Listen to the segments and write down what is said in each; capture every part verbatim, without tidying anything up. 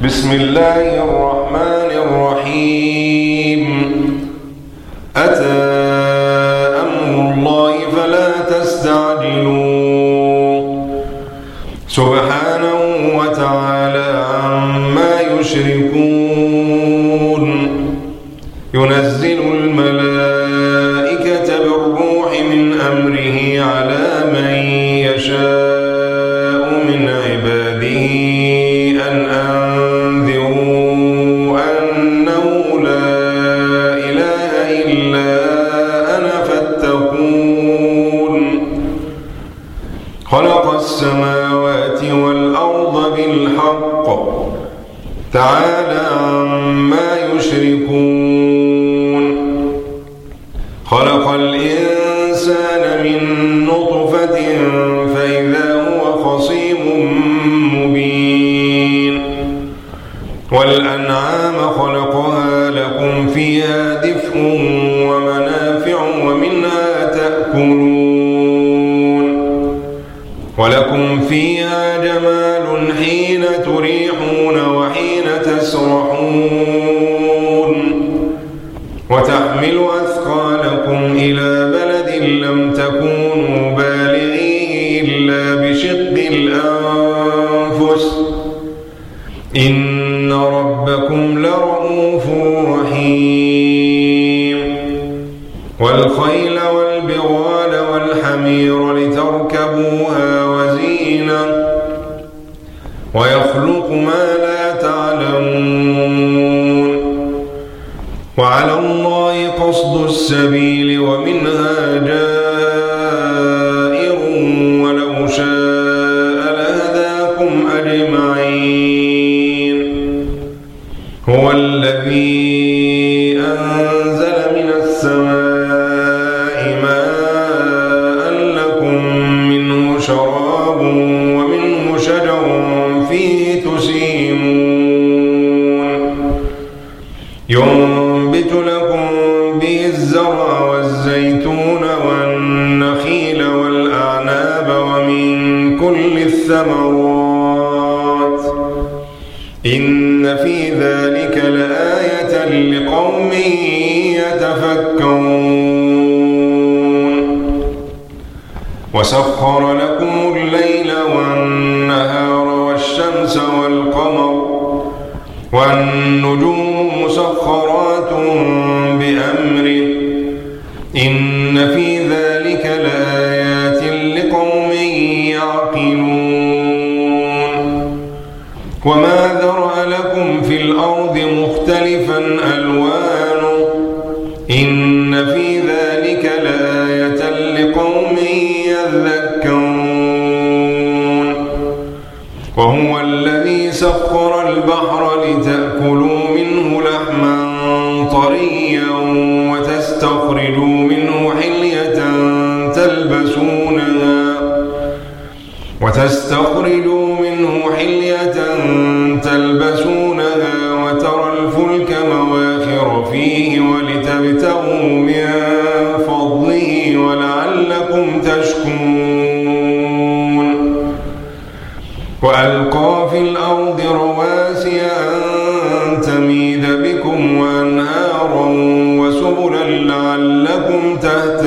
بسم الله الرحمن الرحيم. أتى أمر الله فلا تستعجلوه سبحانه وتعالى عما يشركون. ينزل الملائكة بالروح من أمره على من يشاء من عباده أن أنذروا أنه لا إله إلا أنا فاتقون. خلق السماوات والأرض بالحق تعالى عما يشركون. خلق الإنسان من نطفة فإذا هو خصيم مبين. والأنعام خلقها لكم فيها دفء ومنافع ومنها تأكلون. ولكم فيها جمال حين تريحون وحين تسرحون. وتحمل أثقالكم إلى بلد لم تكونوا بالغيه إلا بشق الأنفس إن ربكم لرؤوف رحيم. والخيل والبغال والحمير لتركبوها وزينة ويخلق ما لا تعلمون. وعلى الله قصد السبيل ومنها جائر ولو شاء لهداكم أجمعين. هو الذي أنزل من السماء ماء لكم منه شراب ومنه شجر فيه تسيمون. ينبت لكم به الزرع والزيتون والنخيل والأعناب ومن كل الثمرات إن في ذلك لآية لقوم يتفكرون. وسخر لكم الليل والنهار والشمس والقمر والنجوم مسخرات بأمره إن في ذلك لآيات لقوم يعقلون. وما ذرأ لكم في الأرض مختلفا ألوانه إن في ذلك لآية لقوم يذكرون. وهو الذي سخر البحر لتأكلوا منه لحما طريا وتستخرجوا منه حلية تلبسونها وتستخرجوا منه حلية تلبسونها وترى الفلك مواخر فيه ولتبتغوا من فضله ولعلكم تشكرون. وألقى في الأرض رواسي أن تميد بكم وأنهارا وسبلا لعلكم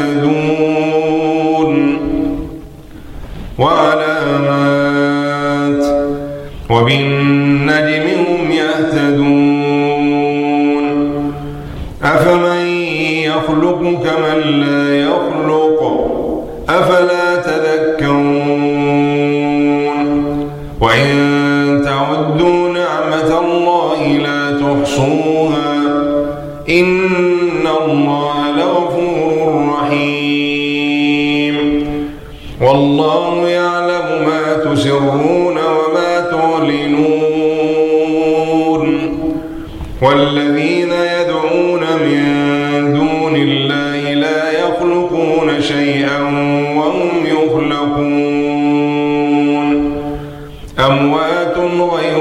تهتدون. وعلامات وبالنجم هم يهتدون. أفمن يخلق كمن لا يخلق أفلا تذكرون. وإن تعدوا نعمة الله لا تحصوها إن الله لغفور رحيم. والله يعلم ما تسرون وما تعلنون. والذين يدعون من دون الله لا يخلقون شيئا وهم يخلقون. أموات غير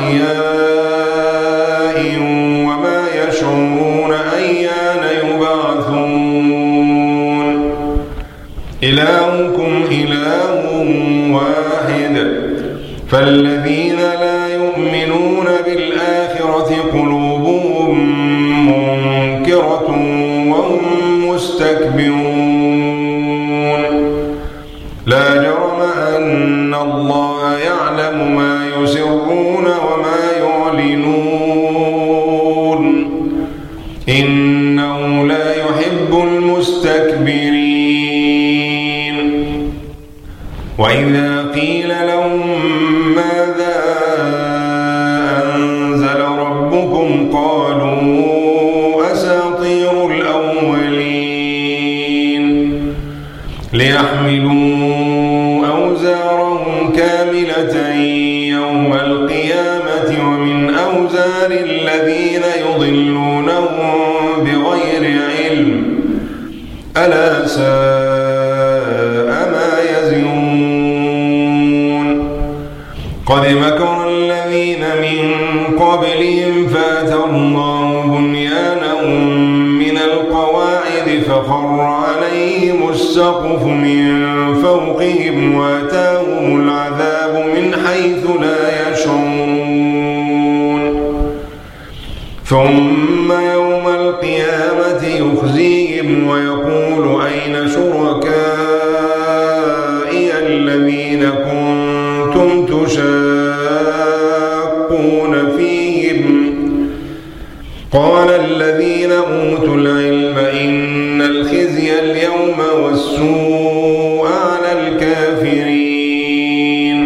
أحياء وما يشعرون أيان يبعثون. إلهكم إله واحد فالذين لا يؤمنون بالله الآخرة قلوبهم منكرة وهم مستكبرون لا جرم أن الله يعلم ما يسرون وما يعلنون إنه لا يحب المستكبرين وإذا قيل لهم ماذا أنزل ربكم قالوا أساطير الأولين ليحملوا أوزارهم كاملة يوم القيامة ومن أوزار الذين يضلونهم بغير علم ألا ساء ما يزرون قد مكر الذين من قبلهم فأتى الله بنيانهم من القواعد فخر عليهم السقف من فوقهم وأتاهم العذاب من حيث لا يشعرون ثم يوم القيامة يخزيهم ويقول أين شركائي الذين كنتم تشاقون فيهم قال الذين أوتوا العلم إن الخزي اليوم والسوء على الكافرين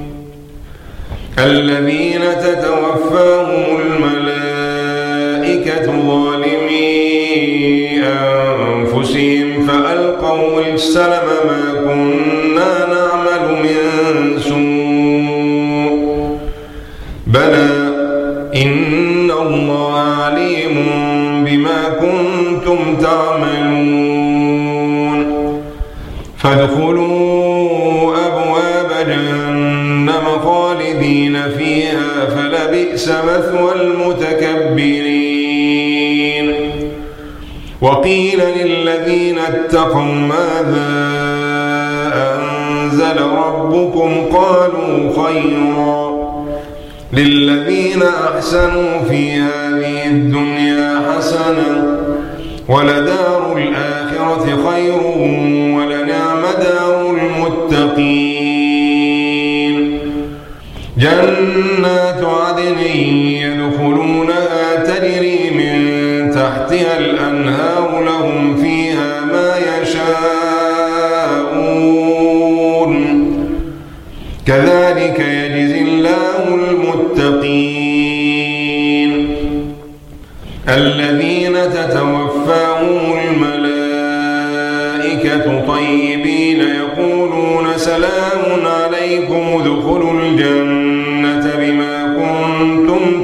الذين تتوفاهم الملائكة ظالمي أنفسهم فألقوا السلم ما كنا نعمل من سوء بلى إن الله عليم بما كنتم تعملون فادخلوا أبواب جهنم خالدين فيها فلبئس مثوى المتكبرين وقيل للذين اتقوا ماذا أنزل ربكم قالوا خيرا للذين أحسنوا في هذه الدنيا حسنة ولدار الآخرة خير ولنعم دار المتقين جنات عدن يدخلونها تجري من تحتها الأنهار لهم فيها ما يشاءون كذلك يجزي الله المتقين الذين تتوفاهم الملائكة طيبين يقولون سلام عليكم ادخلوا الجنة بما كنتم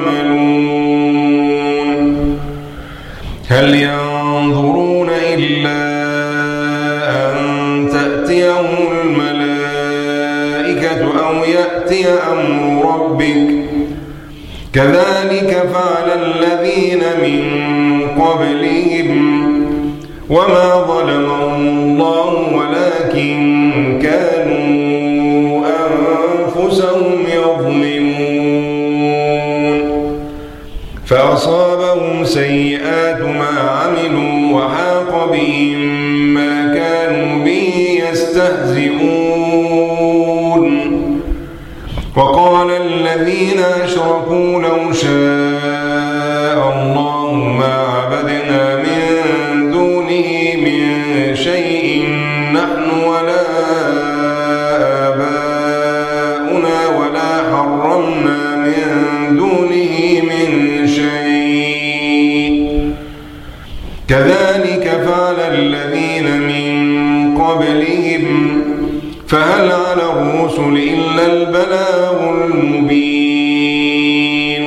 تعملون هل ينظرون إلا أن تأتيهم الملائكة أو يأتي أمر ربك كذلك فعل الذين من قبلهم وما ظلمهم الله ولكن كانوا أنفسهم يظلمون فأصابهم سيئات ما عملوا وحاق بهم ما كانوا به يستهزئون وقال الذين أشركوا لو شاء الله ما عبدنا من دونه من شيء نحن ولا آباؤنا ولا حرمنا من دونه من شيء كذلك فعل الذين من قبلهم فهل على الرسل إلا البلاغ المبين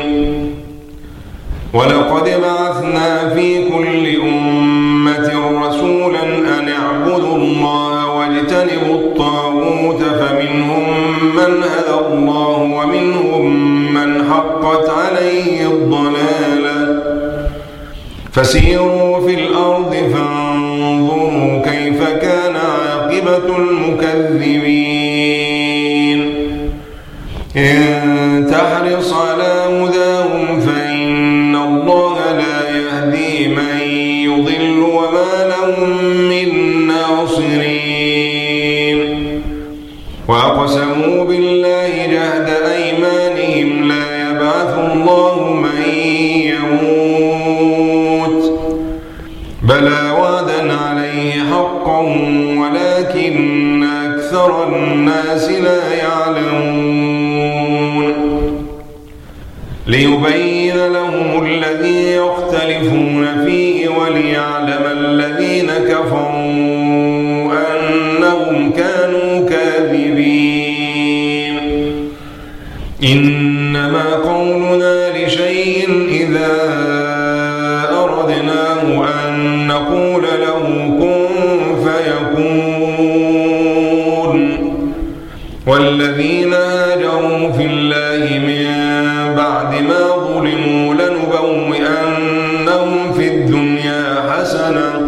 ولقد بعثنا في كل أمة رسولا أن اعبدوا الله واجتنبوا الطاغوت فمنهم من هدى الله ومنهم من حقت عليه الضلالة فسيروا في الأرض فانظروا كيف كان عاقبة المكذبين إن تحرص على هداهم فإن وأقسموا بالله جهد أيمانهم لا يبعث الله من يموت بلى وعدا عليه حقا ولكن أكثر الناس لا يعلمون ليبين لهم الذي يختلفون فيه وليعلم الذين كفروا أنهم كانوا كاذبين إنما قولنا لشيء إذا أردناه أن نقول له كن فيكون والذين هاجروا في الله من بعد ما ظلموا لنبوئنهم في الدنيا حسنة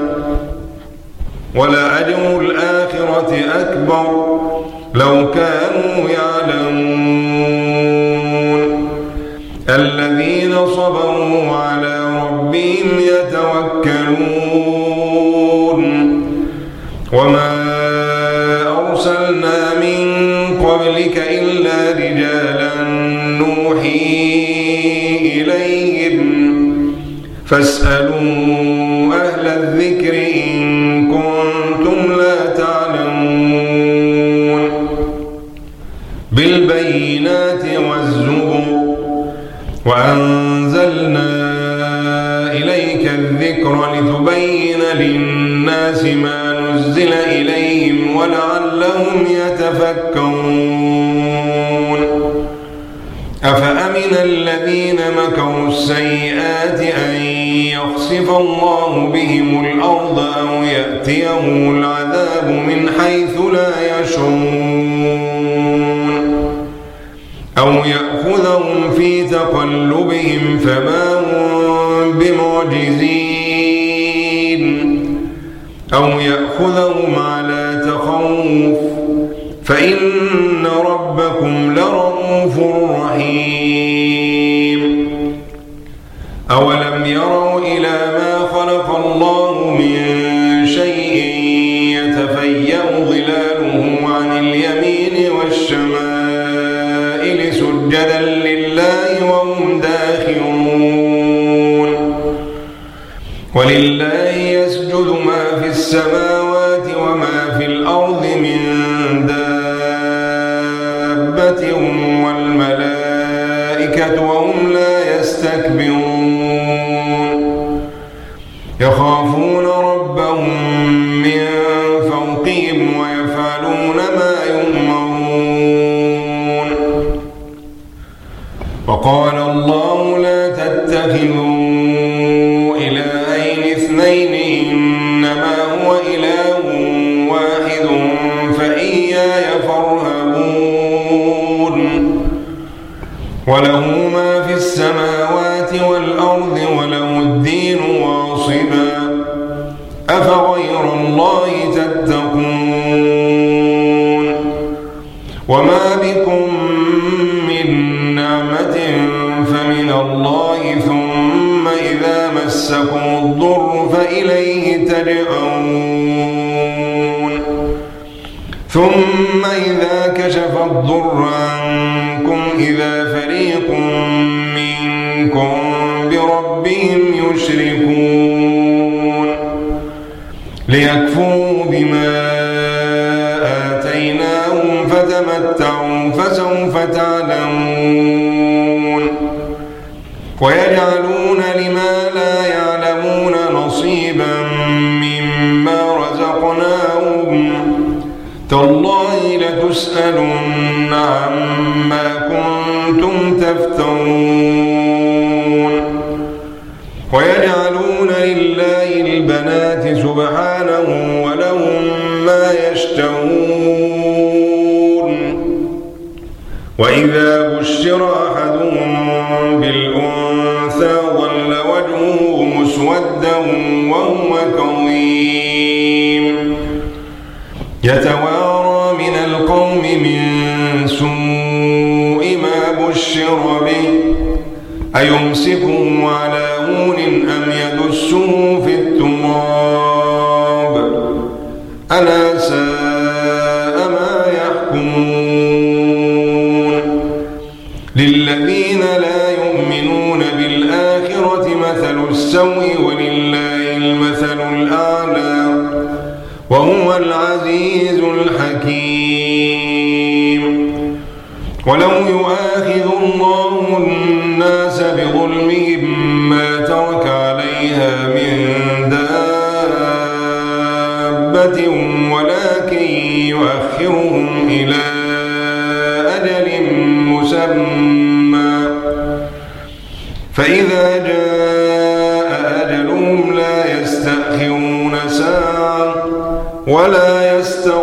ولأجر الآخرة أكبر لو كانوا يعلمون الذين صبروا على ربهم يتوكلون وما أرسلنا من قبلك إلا رجالا نوحي إليهم فاسألوا أهل الذكر إن كنتم لا تعلمون بالبينات والزبر وأنزلنا إليك الذكر لتبين للناس ما نزل إليهم ولعلهم يتفكرون أفأمن الذين مكروا السيئات أن يخسف الله بهم الأرض أو يأتيهم العذاب من حيث لا يشعرون أو يأخذهم في تقلبهم فما هم بمعجزين أو يأخذهم على تخوف فإن ربكم لرؤوف رحيم أولم يروا إلى ما خلق الله من شيء يتفيأ ظلاله عن اليمين والشمائل سجدا لله وهم داخرون ولله يسجد ما في السماوات وما في الأرض من دابة والملائكة وهم لا يستكبرون يخافون ربهم من فوقهم ويفعلون ما يؤمرون وقال الله لا تتخذوا إلهين اثنين إنما هو إله واحد فإياي فارهبون وله ما في السماوات والأرض وله الدين واصبا أفغير الله تتقون وما بكم من نعمة فمن الله ثم إذا مسكم الضر فإليه تجأرون ثم إذا كشف الضر عنكم إذا فريق منكم بربهم يشركون ليكفروا بما آتيناهم فتمتعوا فسوف تعلمون ويجعلون لما لا يعلمون نصيبا مما رزقناهم تالله لتسألن عما كنتم تفترون ويجعلون لله البنات سبحانه ولهم ما يشتهون وإذا بشر أحدهم بالأنثى ظل وجهه مسودا وهو كظيم يتوارى من القوم من سوء ما بشر به أيمسكه على هون أم يدسه في التراب ألا ساء ما يحكمون السوء ولله المثل الأعلى وهو العزيز الحكيم. ولو يؤاخذ الله الناس بظلمهم ما ترك عليها من دابة ولكن يؤخرهم إلى أجل مسمى فإذا جاء أجلهم لا يستأخرون ساعة ولا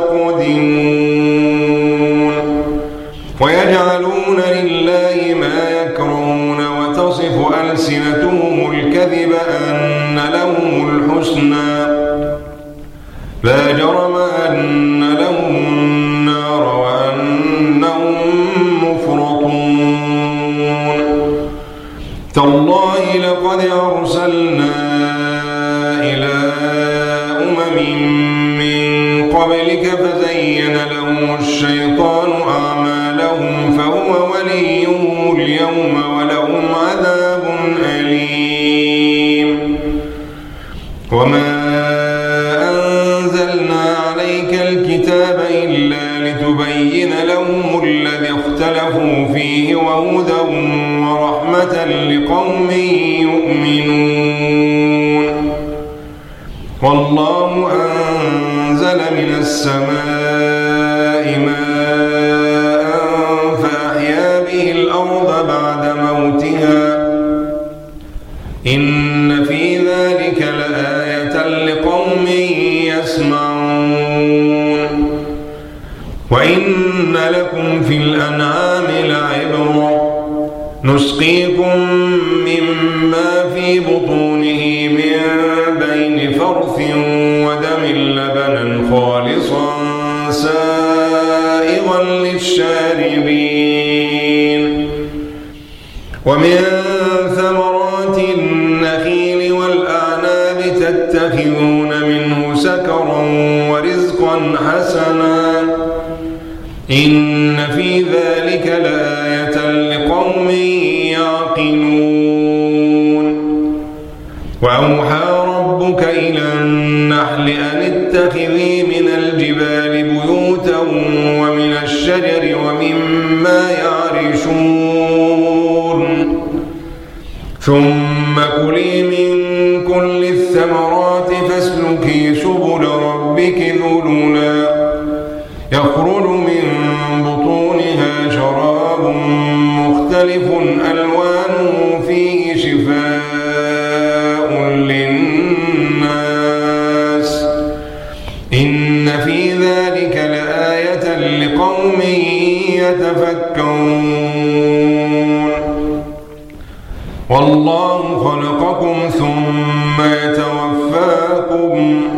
يستقدمون. ويجعلون لله ما يكرهون وتصف ألسنتهم الكذب أن لهم الحسنى لا جرم أن لهم النار وأنهم مفرطون. تالله لقد أرسلنا إلى أمم من قبلك فزين لهم الشيطان أعمالهم فهو وليهم اليوم ولهم عذاب أليم. وما أنزلنا عليك الكتاب إلا لتبين لهم الذي اختلفوا فيه وهدى ورحمة لقوم يؤمنون. والله أنزل من السماء ماء فأحيا به الأرض بعد موتها إن في ذلك لآية لقوم يسمعون. وإن لكم في الأنعام لعبرة نسقيكم مما في بطونه من بين فرث ودم لبنا خالصا سائغا للشاربين. ومن ثمرات النخيل والأعناب تتخذون منه سكرا ورزقا حسنا إن في ذلك لآية لقوم يعقلون. وأوحى ربك إلى النحل أن اتخذي من الجبال بيوتا ومن الشجر ومما يعرشون ثم كلي من كل الثمرات فاسلكي سبل ربك ذللا يخرج من بطونها شراب مختلف ألوانه فيه شفاء للناس إن في ذلك لآية لقوم يتفكرون. والله خلقكم ثم يتوفاكم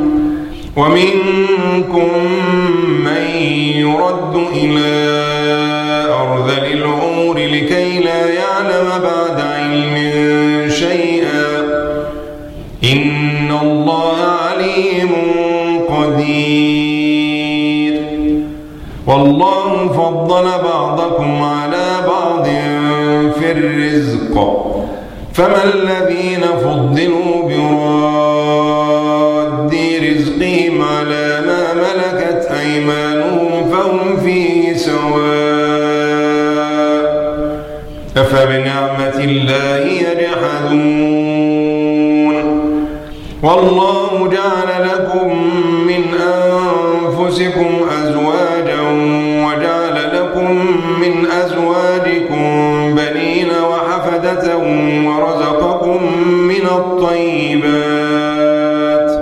ومنكم من يرد إلى أرذل العمر لكي لا يعلم بعد علم شيئا إن الله عليم قدير. والله فضل بعضكم على بعض في الرزق فما الذين فضلوا براد رزقهم على ما ملكت أيمانهم فهم فيه سواء أفبنعمة الله يجحدون. والله جعل لكم من أنفسكم أزواجا وجعل لكم من أزواجكم بنين وحفدة ورزقكم من الطيبات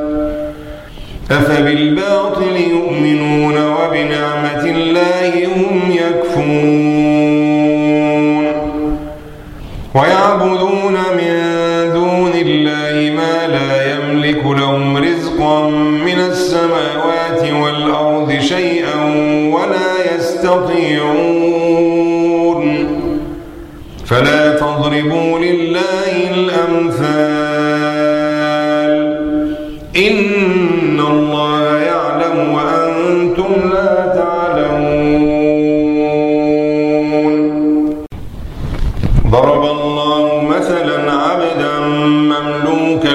أفبالباطل يؤمنون وبنعمة الله هم يكفرون. ويعبدون من دون الله ما لا يملك لهم رزقا من السماوات والأرض شيئا ولا يستطيعون. فلا تضربوا لله الأمثال إن الله يعلم وأنتم لا تعلمون. ضرب الله مثلا عبدا مملوكا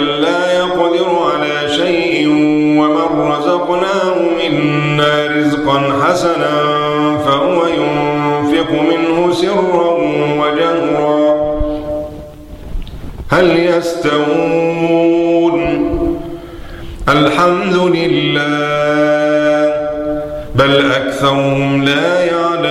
حسنا فهو ينفق منه سرا وجهرا هل يستوون الحمد لله بل أكثرهم لا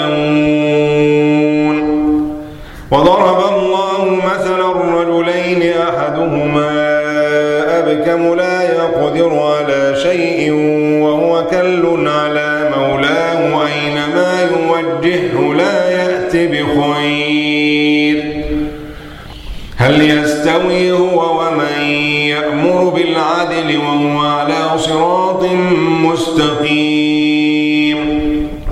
يعلمون وضرب الله مثلا الرجلين أحدهما أبكم لا يقدر على شيء وهو كل على مولاه أينما يوجهه لا يأت بخير هل يستوي هو ومن يأمر بالعدل وهو على صراط مستقيم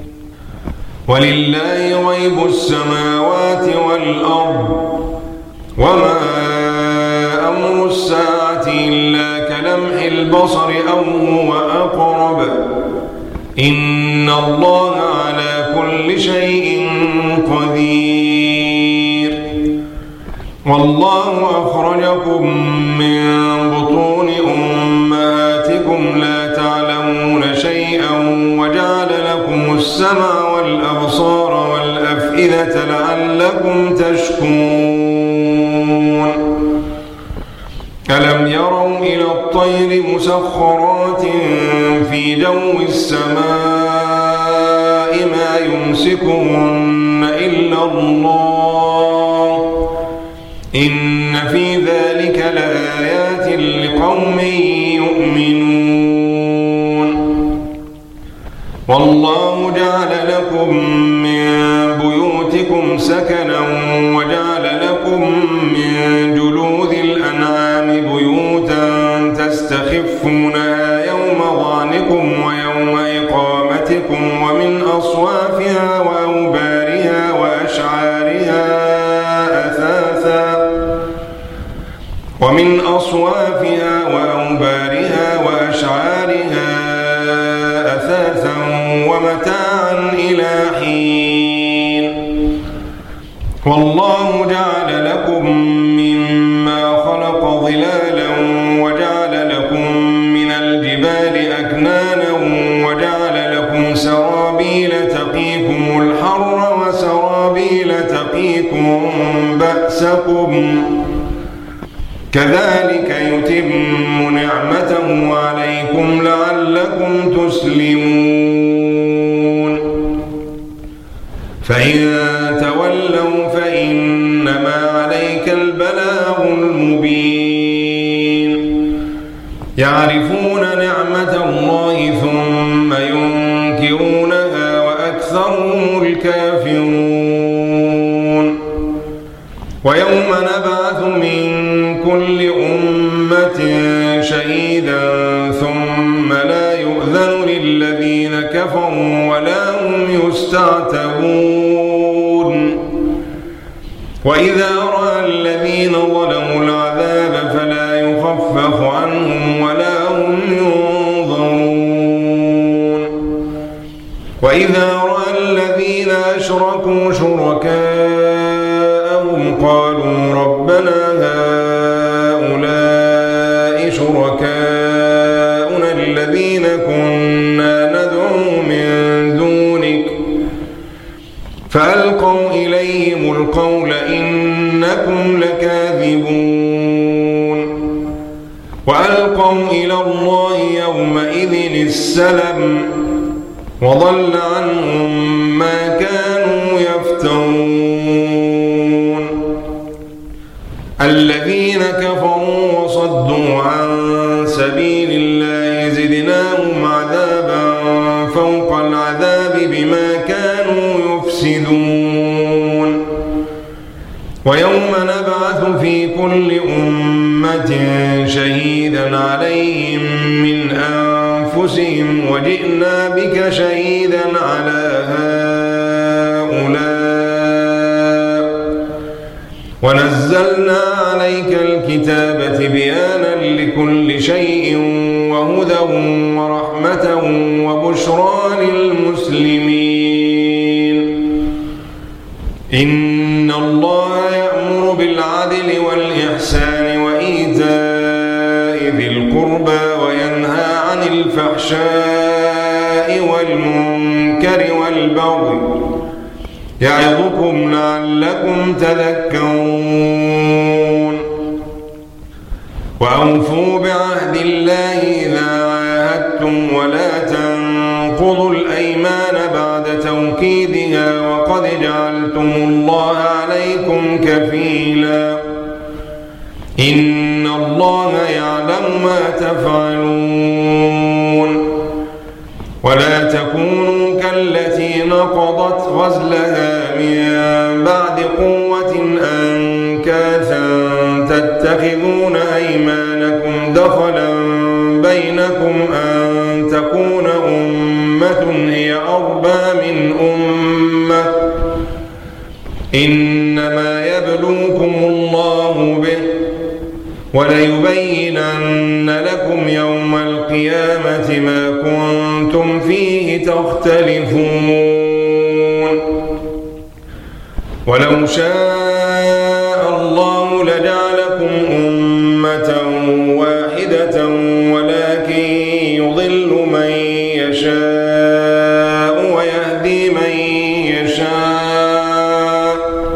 ولله غيب السماوات والأرض وما أمر الساعة إلا كلمح البصر أو هو أقرب إن الله على كل شيء قدير والله أخرجكم من بطون أمهاتكم لا تعلمون شيئا وجعل لكم السمع والأبصار والأفئدة لعلكم تشكرون ألم يروا إلى الطير مسخرات في جو السماء ما يمسكهن إلا الله إن في ذلك لآيات لقوم يؤمنون والله جعل لكم من بيوتكم سكنا وجعل لكم من جلود الأنعام بيوتا تستخفونها يوم ظعنكم ويوم إقامتكم ومن أصوافها وأوبارها وأشعارها أثاثا ومن أصوافها وأوبارها وأشعارها أثاثا ومتاعا إلى حين والله جعل لكم مما خلق ظلالا وجعل لكم من الجبال أكنانا وجعل لكم سرابيل تقيكم الحر وسرابيل تقيكم بأسكم كذلك يتم نعمته عليكم لعلكم تسلمون فإن تولوا فإنما عليك البلاغ المبين يعرفون نعمة الله ثم ينكرونها وأكثرهم الكافرون ويوم نبعث من كل أمة شهيدا ثم لا يؤذن للذين كفروا ولا هم يستعتبون وإذا رأى الذين ظلموا العذاب فلا يخفف عنهم ولا هم ينظرون وإذا رأى الذين أشركوا شركاءهم قالوا ربنا هؤلاء شركاؤنا الذين كنا ندعو من دونك فألقوا إليهم القول إنكم لكاذبون وألقوا إلى الله يومئذ السلم وضل عنهم ما كانوا يفترون الذين كفروا وصدوا عن سبيل الله زدناهم عذابا فوق العذاب بما كانوا يفسدون ويوم نبعث في كل أمة شهيدا عليهم من أنفسهم وجئنا بك شهيدا على هؤلاء ونزلنا عليك الكتاب تبيانا لكل شيء وهدى ورحمة وبشرى للمسلمين إن الله يأمر بالعدل والإحسان وإيتاء ذي القربى وينهى عن الفحشاء والمنكر المنكر والبغي يعظكم لعلكم تذكرون وأوفوا بعهد الله إذا عاهدتم ولا تنقضوا الأيمان بعد توكيدها وقد جعلتم الله عليكم كفيلا إن الله يعلم ما تفعلون ولا تكونوا كالتي نقضت غزلها من بعد قوة أنكاثا تتخذون أيمانكم دخلا بينكم أن تكون أمة هي أربى من أمة إنما يبلوكم الله به وليبينن لكم يوم القيامة ما كنتم فيه تختلفون ولو شاء الله لجعلكم أمة واحدة ولكن يضل من يشاء ويهدي من يشاء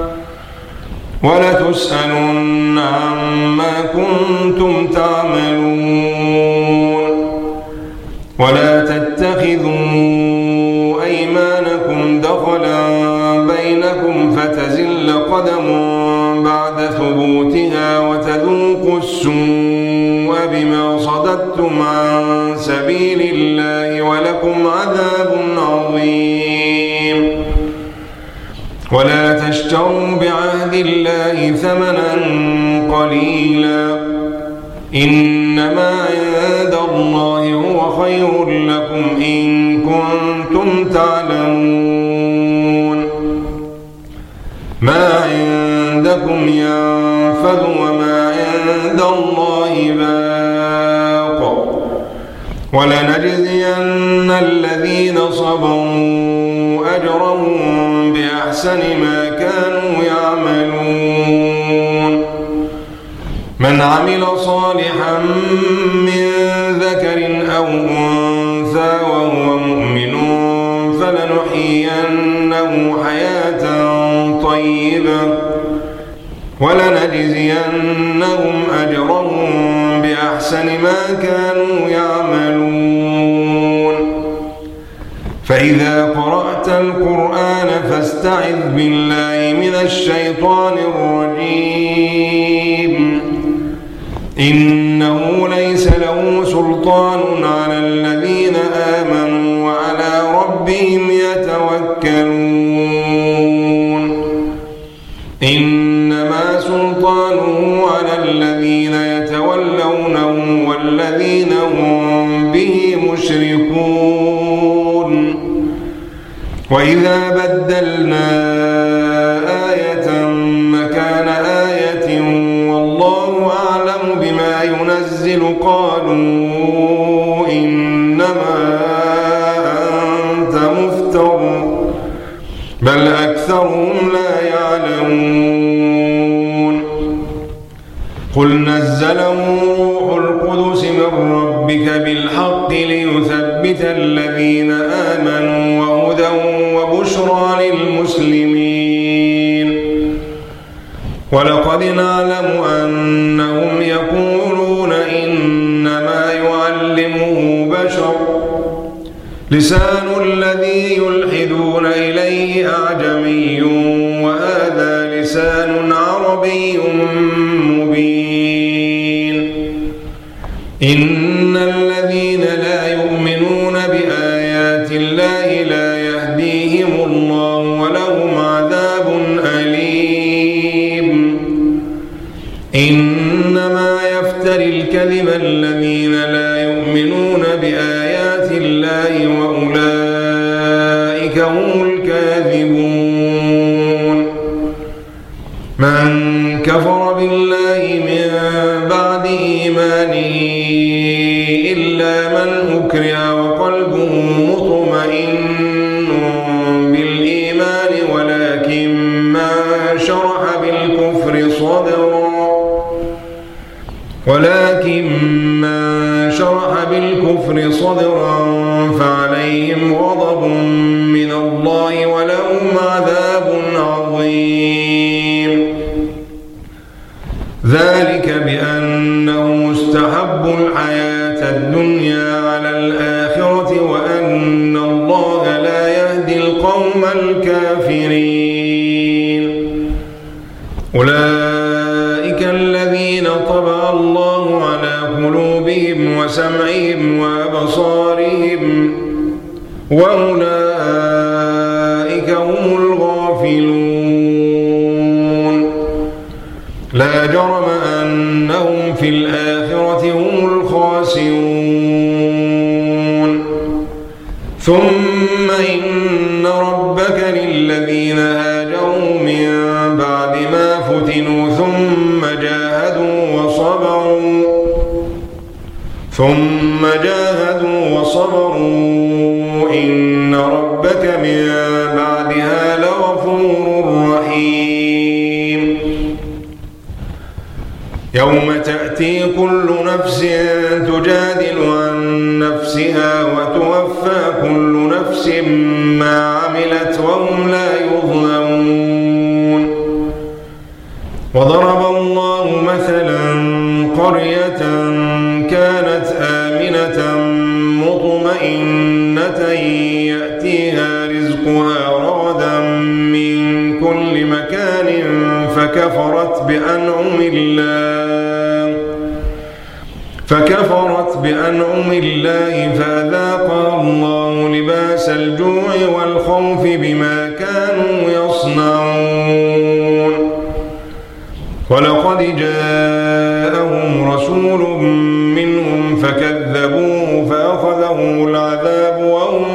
ولتسألن عما كنتم تعملون ولا تتخذوا أيمانكم دخلا بينكم فتزل قدم بعد ثبوتها وتذوقوا السوء بما صددتم عن سبيل الله ولكم عذاب عظيم ولا تشتروا بعهد الله ثمنا قليلا إنما عند الله هو خير لكم إن كنتم تعلمون ما عندكم ينفد وما عند الله باق ولنجزين الذين صبروا أجرهم بأحسن ما كانوا يعملون من عمل صالحا من ذكر أو أنثى وهو مؤمن فلنحيينه حياة طيبة ولنجزينهم أجرهم بأحسن ما كانوا يعملون فإذا قرأت القرآن فاستعذ بالله من الشيطان الرجيم إنه ليس له سلطان على الذين آمنوا وعلى ربهم يتوكلون إنما سلطانه على الذين يتولونه والذين هم به مشركون وإذا بدلنا آية مكان آية والله أعلم بما ينزل قالوا إنما أنت مفتر بل أكثرهم لا يعلمون قل نزله روح القدس من ربك بالحق ليثبت الذين آمنوا وهدى وبشرى للمسلمين ولقد نعلم أنهم يقولون إنما يعلمه بشر لسان الذي يلحدون إليه أعجمي وهذا لسان عربي مبين إن الذين لا يؤمنون بآيات الله لا يهديهم الله ولهم عذاب أليم إنما يفتري الكذب الذين لا يؤمنون بآيات الله وأولئك هم الكاذبون من كفر بالله من بعد إيمانه إلا من أكره وقلبه مطمئن بالإيمان ولكن من شرح بالكفر صدرا ولكن من شرح بالكفر صدرا فعليهم غضب من الله ولهم عذاب عظيم. ذلك بأنهم استحبوا الحياة الدنيا على الآخرة وأن الله لا يهدي القوم الكافرين. أولئك الذين طبع الله على قلوبهم وسمعهم وأبصارهم وأولئك هم الغافلون. لا جرم أنهم في الآخرة هم الخاسرون. ثم إن ربك للذين هاجروا من بعد ما فتنوا ثم جاهدوا وصبروا ثم جاهدوا وصبروا إن ربك من بعدها لغفور رحيم. يوم تأتي كل نفس تجادل عن نفسها وتوفى كل نفس ما عملت وهم لا يظلمون. وضرب الله مثلا قرية كانت آمنة مطمئنة يأتيها رزقها رغدا من كل مكان فكفرت بأنعم الله فكفرت بأنعم الله فأذاقها الله لباس الجوع والخوف بما كانوا يصنعون. ولقد جاءهم رسول منهم فكذبوه فأخذهم العذاب وهم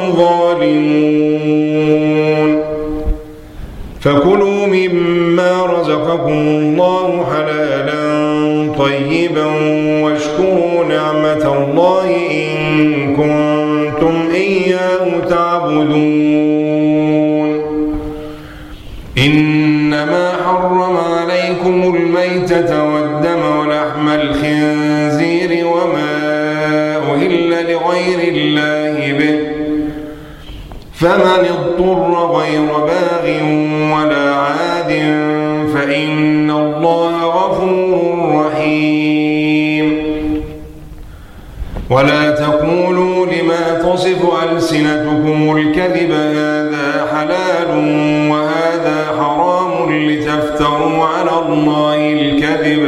ظالمون. فكلوا مما رزقكم الله حلالا طيبا واشكروا نعمة الله إن كنتم إياه تعبدون. إنما حرم عليكم الميتة والدم ولحم الخنزير وما أهل لغير الله به فمن اضطر غير باغ ولا عاد فإن الله غفور رحيم. ولا تقولوا لما تصف ألسنتكم الكذب هذا حلال وهذا حرام لتفتروا على الله الكذب.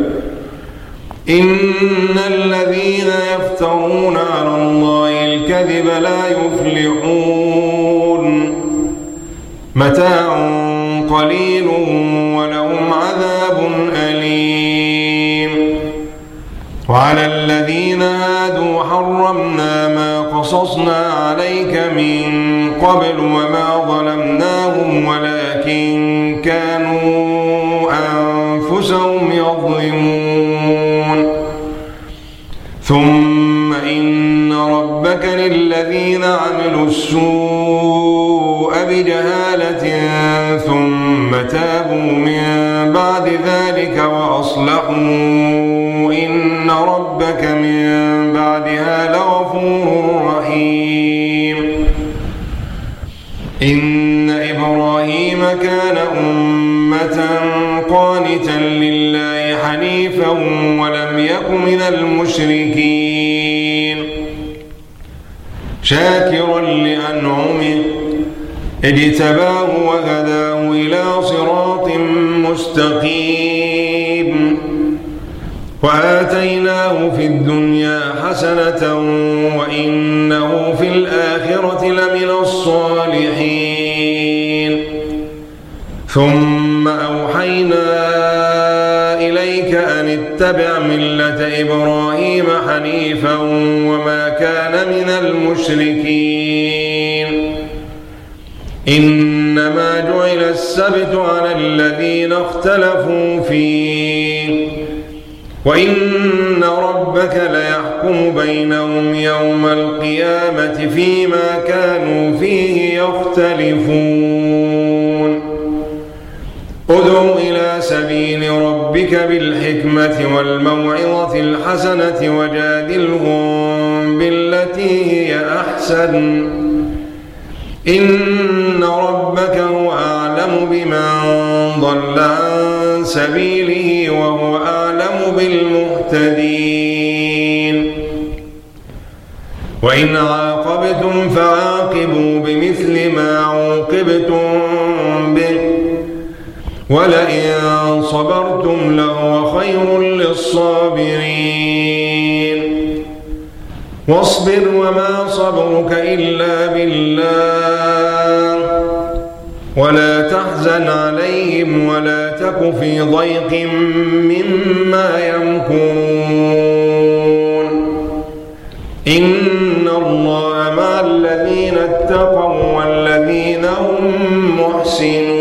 إن الذين يفترون على الله الكذب لا يفلحون. متاع قليل ولهم عذاب أليم. وعلى الذين هادوا حرمنا ما قصصنا عليك من قبل وما ظلمناهم ولكن كانوا أنفسهم يظلمون. ثم إن ربك للذين عملوا السوء بجهالة ثم تابوا من بعد ذلك وأصلحوا إن ربك من بعدها لغفور رحيم. إن إبراهيم كان أمة قانتا لله حنيفا ولم يك من المشركين شاكرا لأنعمه اجتباه وهداه إلى صراط مستقيم. وآتيناه في الدنيا حسنة وإنه في الآخرة لمن الصالحين. ثم أوحينا إليك أن اتبع ملة إبراهيم حنيفا وما كان من المشركين. إنما جعل السبت على الذين اختلفوا فيه وإن ربك ليحكم بينهم يوم القيامة فيما كانوا فيه يختلفون. ادع إلى سبيل ربك بالحكمة والموعظة الحسنة وجادلهم بالتي هي أحسن إن ربك هو أعلم بمن ضل عن سبيله وهو أعلم بالمهتدين. وإن عاقبتم فعاقبوا بمثل ما عوقبتم به ولئن صبرتم لهو خير للصابرين. واصبر وما صبرك إلا بالله ولا تحزن عليهم ولا تك في ضيق مما يمكرون. إن الله مع الذين اتقوا والذين هم محسنون.